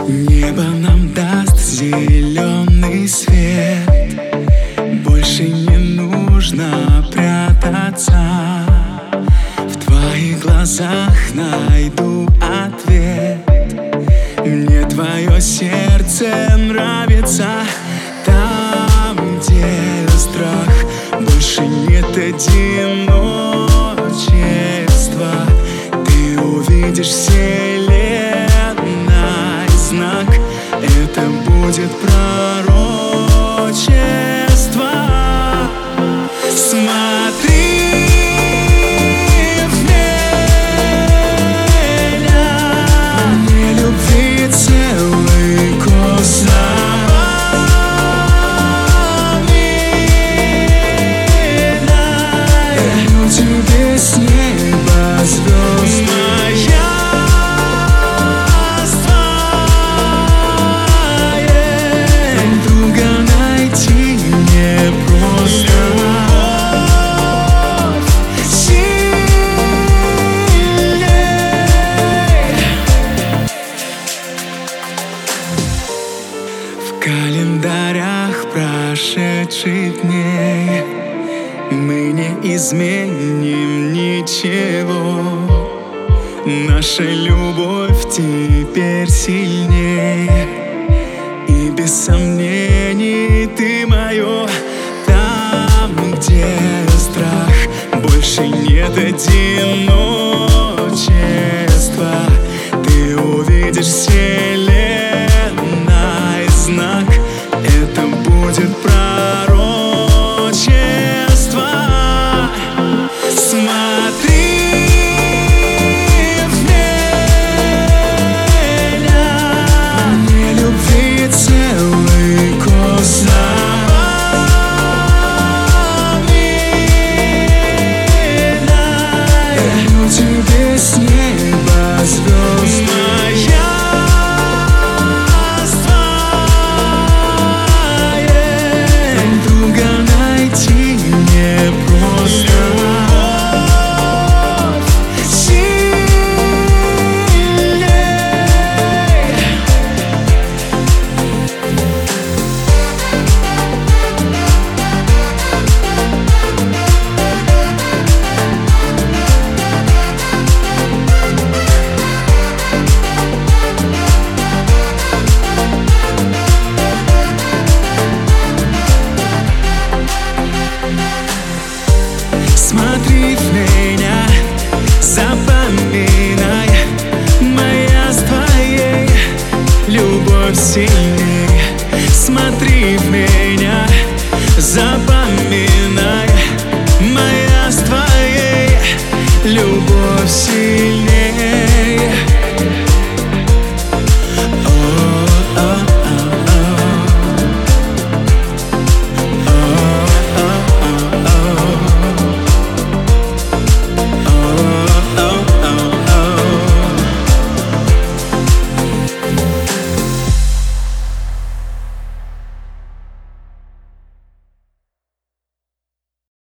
Небо нам даст зеленый свет, больше не нужно прятаться. В твоих глазах найду ответ. Мне твое сердце нравится. Там, где страх, больше нет одиночества. Ты увидишь вселенной знак. Это будет пророчество. Смотри в меня, мне любви целый космос. Верну тебе с неба звезд. В календарях прошедших дней мы не изменим ничего. Наша любовь теперь сильнее, и без сомнений ты мое. Там, где страх, больше нет одиночества. Ты увидишь вселенной знак. Это будет пророчество. Смотри в меня, мне любви целый космос. Верну тебе с неба звезд. Смотри в меня, запоминай, моя с твоей любовь сильней. Смотри в меня, запоминай, моя с твоей любовь сильней.